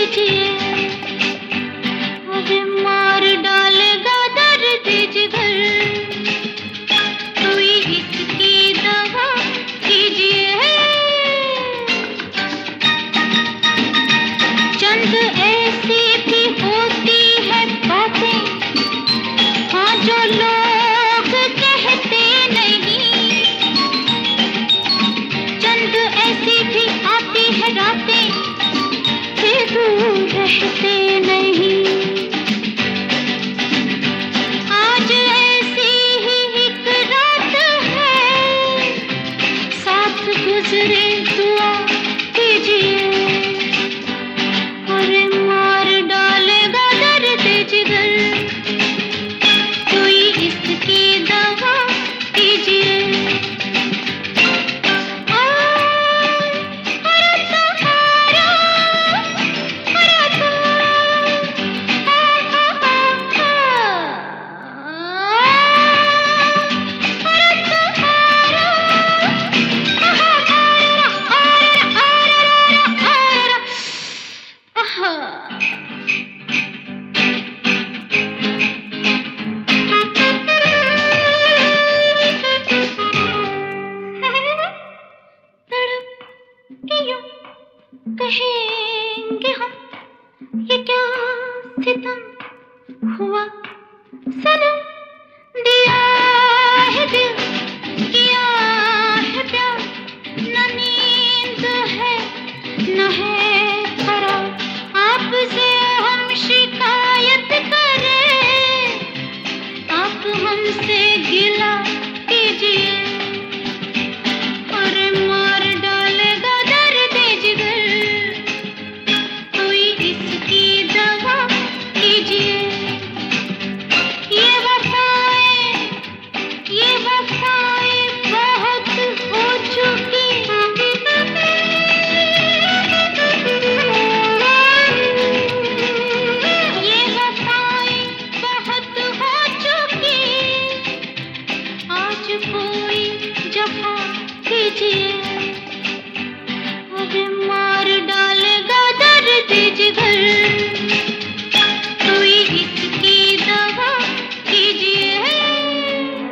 कीजिए। अरे मार डालेगा दर्द जिगर, कोई इसकी दवा कीजिए। चंद ऐसी भी होती है बातें, हाँ जो लोग कहते नहीं। चंद ऐसी भी आती है रातें, फिर दूर रहते नहीं। आज ऐसी ही एक रात है, साथ गुजरे दुआ कीजिए। अरे मार डालेगा दर्द जिगर, कोई इसकी दवा कीजिए। कहेंगे हम, ये क्या सितम हुआ सनम। दिया है दिल, किया है प्यार, न नींद है न है करार। आपसे हम शिकायत करें, आप हमसे गिला कीजिए। और मार डालेगा दर्द जिगर, कोई इसकी दवा कीजिए। ये वफाएं बहुत हो चुकी, ये वफाएं बहुत हो चुकी। आज कोई जफा कीजिए।